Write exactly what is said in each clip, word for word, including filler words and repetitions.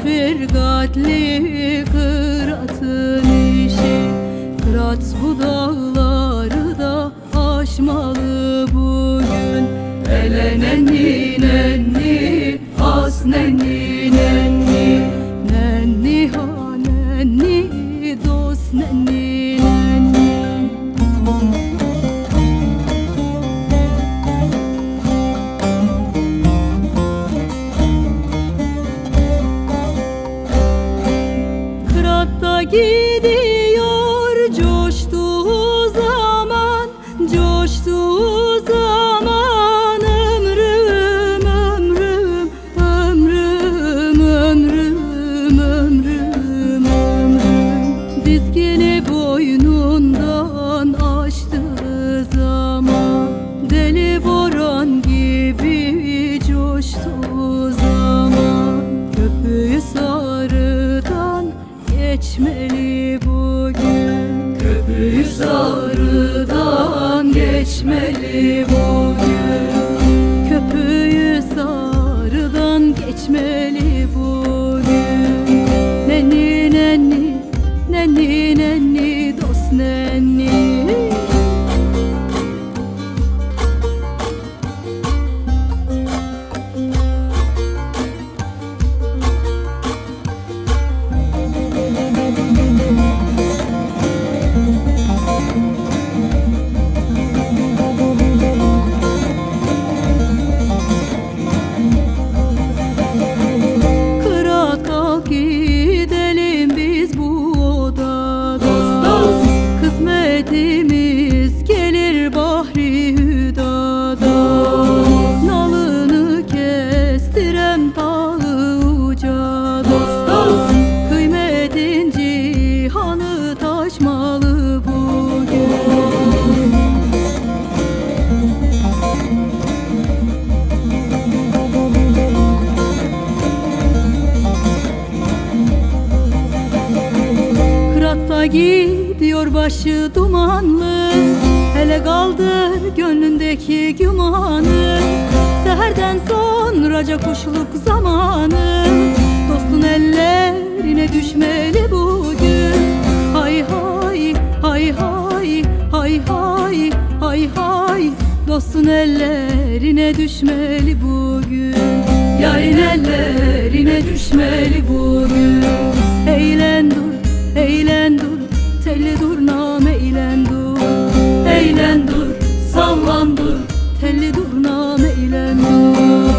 firgatli Kırat'ın işi. Kırat bu dağları da aşmalı bugün. Ele nenni nenni, as nenni nenni, nenni ha nenni, dost nenni nenni. Kırat'ta gidiyor coştuğu zaman, coştuğu zaman ömrüm, ömrüm, ömrüm, ömrüm, ömrüm, ömrüm. Dizgini boynundan açtığı zaman, deli boran gibi coştuğu zaman, köpüğü sarıdan geçmeli bugün. Köpüğü sarıdan geçmeli bugün. Köpüğü sarıdan geçmeli bugün. Nenni nenni, nenni nenni, dost nenni. Gidelim biz bu odada, dost, dost. Kısmetimiz gelir bahri hüdada, dost. Nalını kestiren dağı uca, dost, dost. Kıymetin cihanı taşmalı bugün. Kırat'ta gidiyor başı dumanlı, hele kaldır gönlündeki gümanı. Seherden sonraca kuşluk zamanı, dostun ellerine düşmeli bugün. Hay hay, hay hay, hay hay, hay hay, dostun ellerine düşmeli bugün. Yarın ellerine düşmeli bugün. Eğlen dur, eğlen dur, telli dur nam eğlen dur. Eğlen dur, sallan dur, telli dur nam eğlen dur.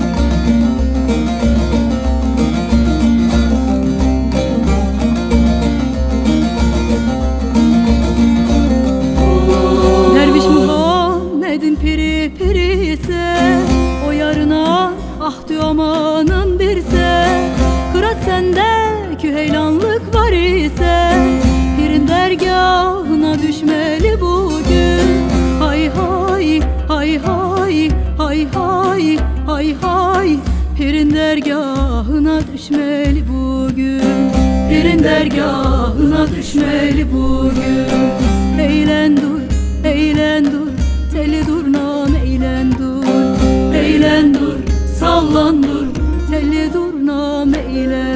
Derviş Muhammed'in piri piri ise, o yarına ah diyor amanın birse. Kırat sende küheylanlık var ise, pirin dergahına düşmeli bugün. Hay hay, hay hay, hay hay, hay hay, pirin dergahına düşmeli bugün. Pirin dergahına düşmeli bugün. Eğlen dur, eğlen dur, telli dur nam eğlen dur. Eğlen dur, sallan dur, telli dur nam eğlen.